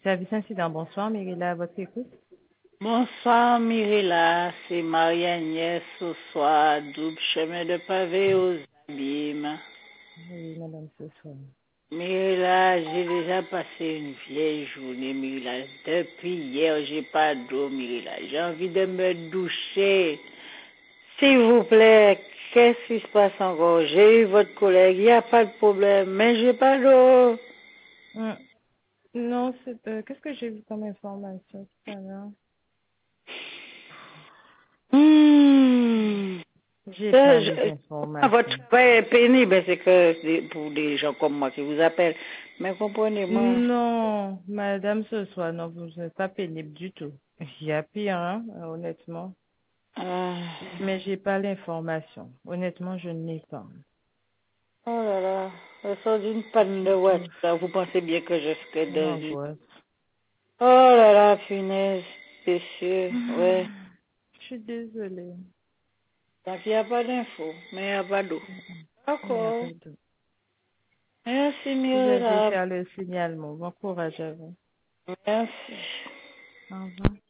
Service incident, bonsoir, Myrilla, à votre écoute. Bonsoir Mirella, c'est Marie-Agnès ce soir, double chemin de pavé aux abîmes. Oui, madame, ce soir. Mirella, j'ai déjà passé une vieille journée, Mirella. Depuis hier, j'ai pas d'eau, Mirella. J'ai envie de me doucher. S'il vous plaît, qu'est-ce qui se passe encore? J'ai eu votre collègue, il n'y a pas de problème, mais j'ai pas d'eau. Hum, Non, qu'est-ce que j'ai vu comme information tout à l'heure? Hmm. J'ai pas Euh, les je- Votre informations. travail est pénible, c'est que c'est pour des gens comme moi qui vous appellent. Mais comprenez-moi. Non, madame, ce soir, non, vous n'êtes pas pénible du tout. Il y a pire, hein, honnêtement. Ah, Mais j'ai pas l'information. Honnêtement, je ne l'ai pas. oh là là, je sors d'une panne de voiture. Ouf, Là. Vous pensez bien que je serais dans une... l'angoisse. Oh là là, punaise, péché, ouais. Je suis désolée. Donc il n'y a pas d'infos, mais il n'y a pas d'eau. Il n'y a D'accord. pas de... Merci, Je vais Myriam. faire le signalement. Bon courage à vous. Merci. Au revoir.